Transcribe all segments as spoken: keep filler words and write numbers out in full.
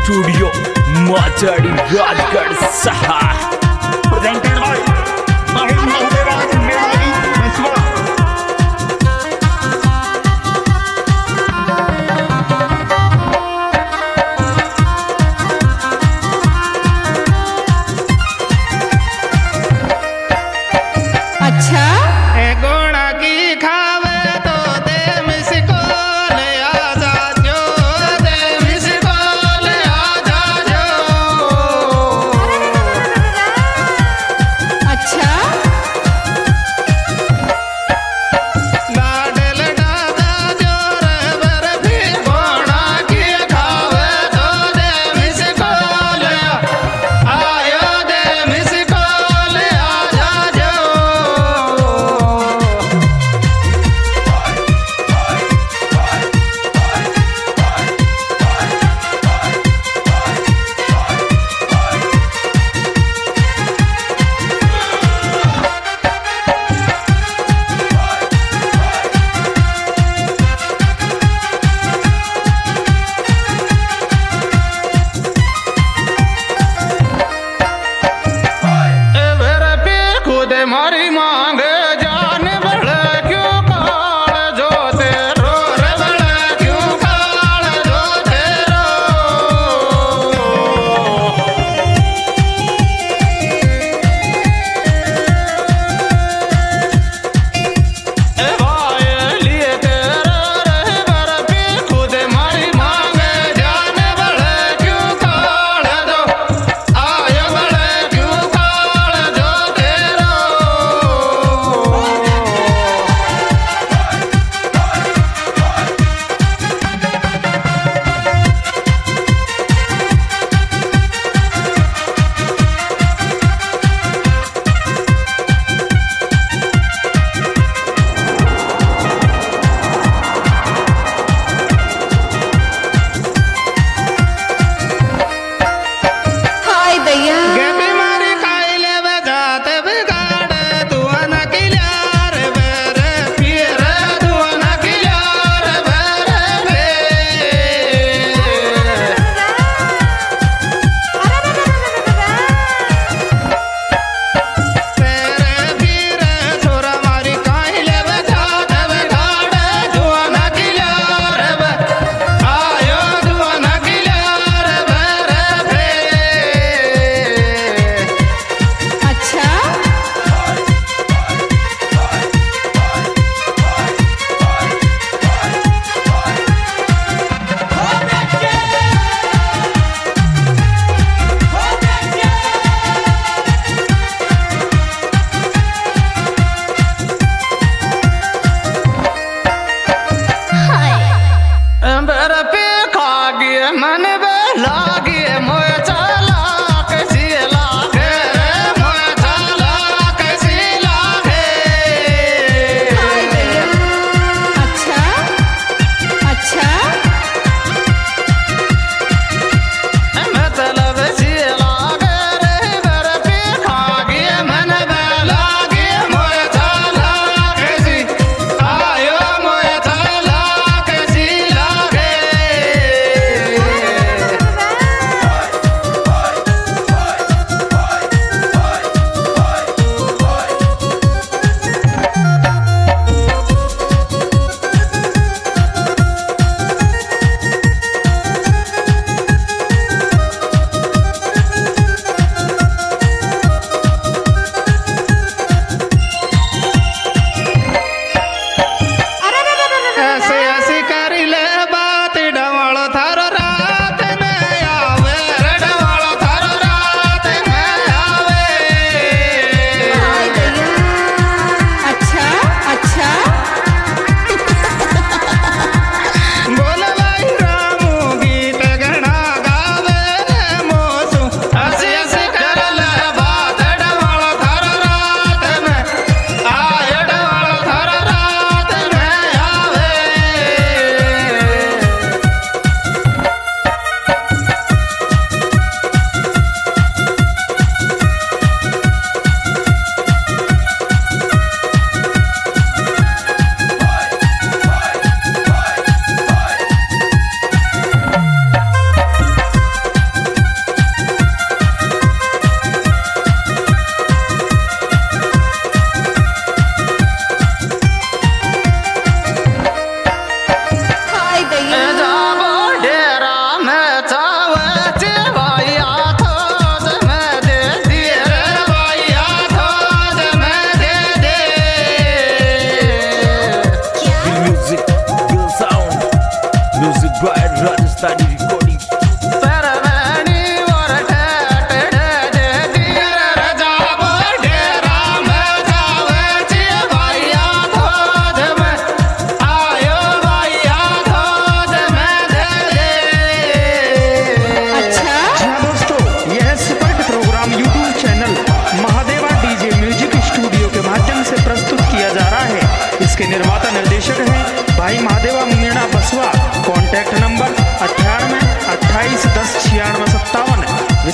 Studio Machadi Rajgarh सहा presented by माहिर महदेवराज मेवाड़ी मसवा। अच्छा गोड़ा की खावे तो दे मिसको ले आ जा जो दे मिसको ले आ जा जो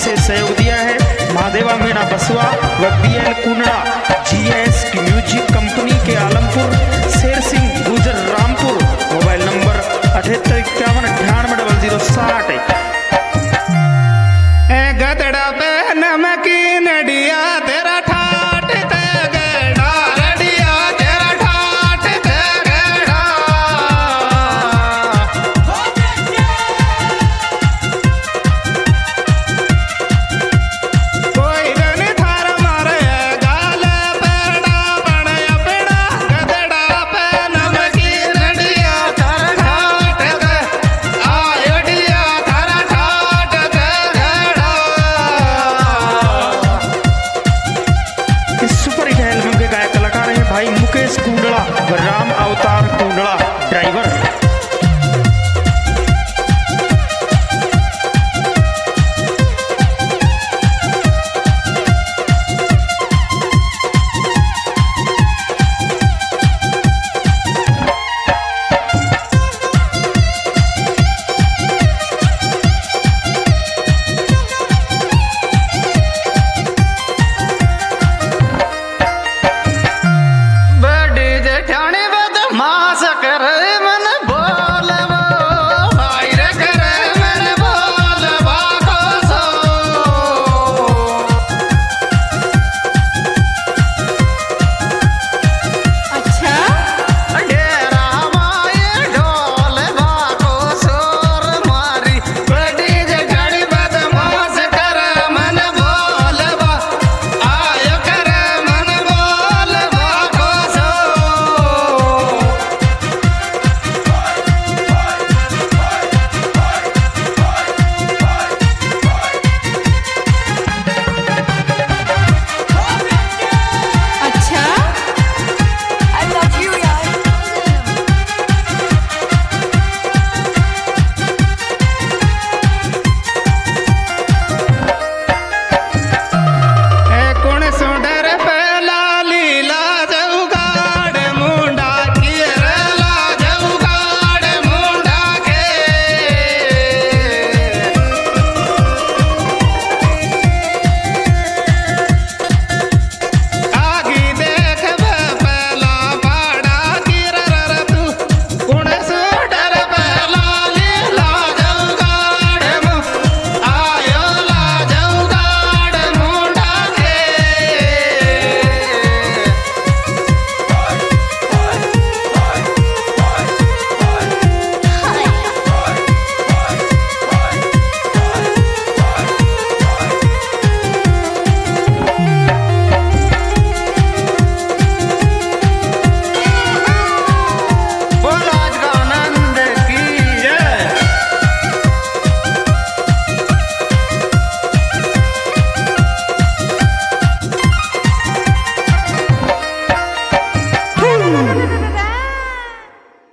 से सहयोग दिया है महादेवा मीणा बसवा व बी एल कुंडा जीएस की म्यूजिक कंपनी के आलमपुर शेर सिंह गुजर रामपुर। मोबाइल नंबर अठहत्तर इक्यावन अठानवे डबल जीरो साठ। गदड़ा पे नमकीन डिया तेरा ठाट ते गड़ा रडिया तेरा ठाट ते गड़ा। कोई गन थार मारे गाल पेड़ा बड़या पेड़ा गदड़ा पे नमकीन डिया तेरा ठाट ते आयो डिया तेरा ठाट ते गड़ा। इस सुपर हिट एल्बम के गायक कलाकार हैं भाई मुकेश कुमार।